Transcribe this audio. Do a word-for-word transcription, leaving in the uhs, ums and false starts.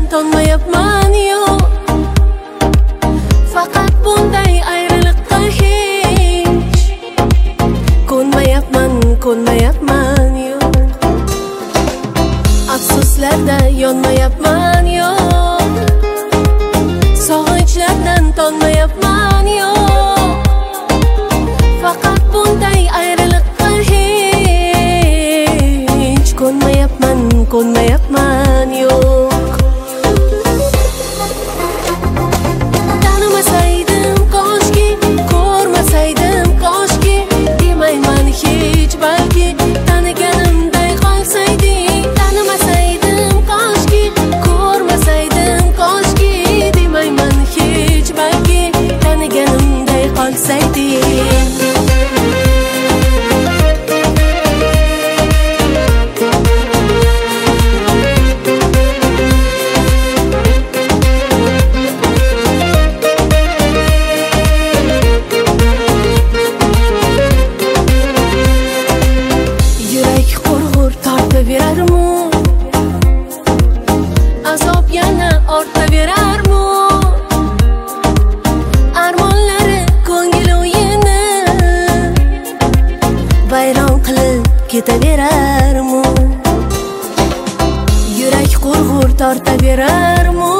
tonmayapman yo'q. Faqat bunday ayriliqqa hech ko'nmayapman, ko'nmayapman yo'q. Afsuslarda yonmayapman yo'q. Sog'inchlardan tonmayapman yo'q. Faqat bunday ayriliqqa hech ko'nmayapman, ko'nmayapman yo'q. Tanimasaydim koshki, ko'rmasaydim koshki, demayman hech balki taniganimday qolsaydi. Tanimasaydim koshki, ko'rmasaydim koshki, demayman hech balki taniganimday qolsaydi. Verarmu azob yana ortaverarmu, armonlari ko'ngil o'yini vayron qilib ketaverarmu. Yurak qurg'ur tortaverarmu,